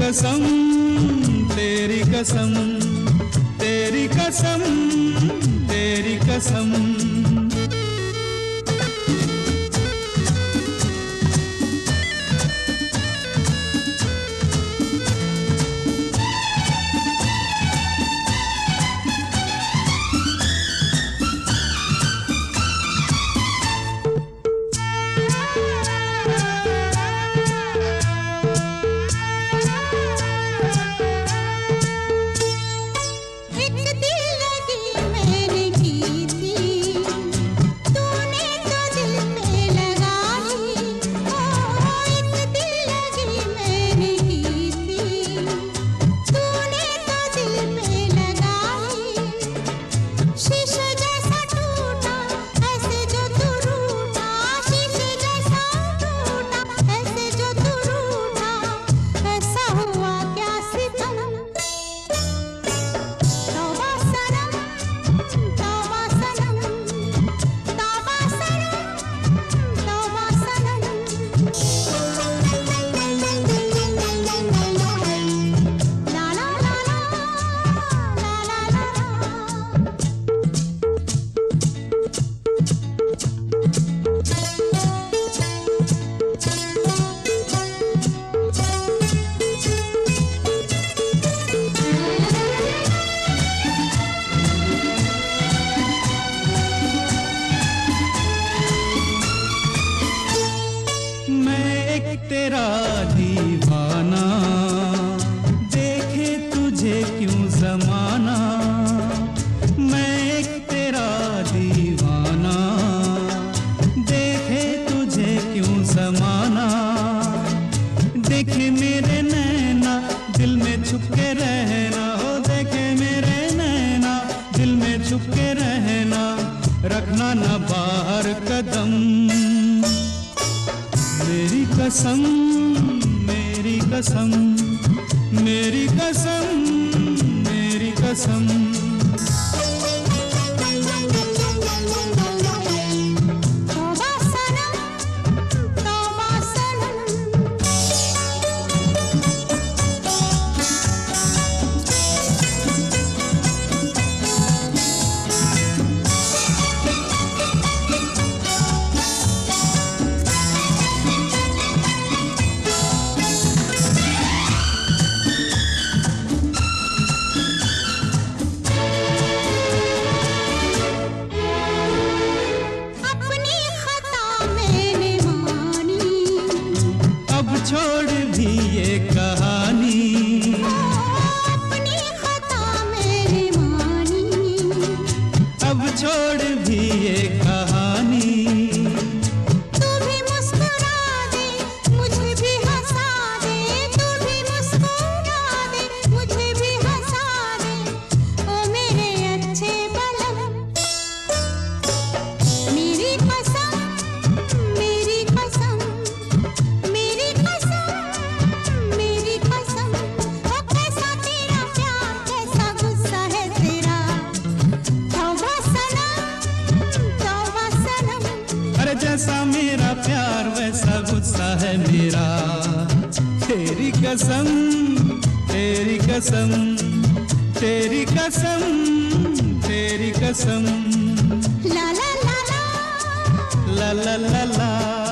कसम, तेरी कसम, तेरी कसम, तेरी कसम। तेरा दीवाना, देखे तुझे क्यों ज़माना। मैं एक तेरा दीवाना, देखे तुझे क्यों ज़माना। देखे मेरे नैना, दिल में छुप के रहना। हो देखे मेरे नैना, दिल में छुप के रहना। रखना ना बाहर कदम। मेरी कसम, मेरी कसम, मेरी कसम, मेरी कसम। छोड़ भी ये कहानी, अपनी खता मैंने मानी। अब छोड़ भी ये कहानी। तू भी मुस्कुरा दे, मुझे भी हंसा दे। तू भी मुस्कुरा दे, मुझे भी हंसा दे। ओ मेरे अच्छे बलम, मेरी कसम, मेरी कसम, मेरी कसम, मेरी कसम। ओ कैसा तेरा प्यार, कैसा गुस्सा है तेरा। तौबा सनम, तौबा सनम। अरे जैसा मेरा प्यार वैसा गुस्सा है मेरा। तेरी कसम, तेरी कसम, तेरी कसम, तेरी कसम। ला ला ला ला, ला ला ला ला।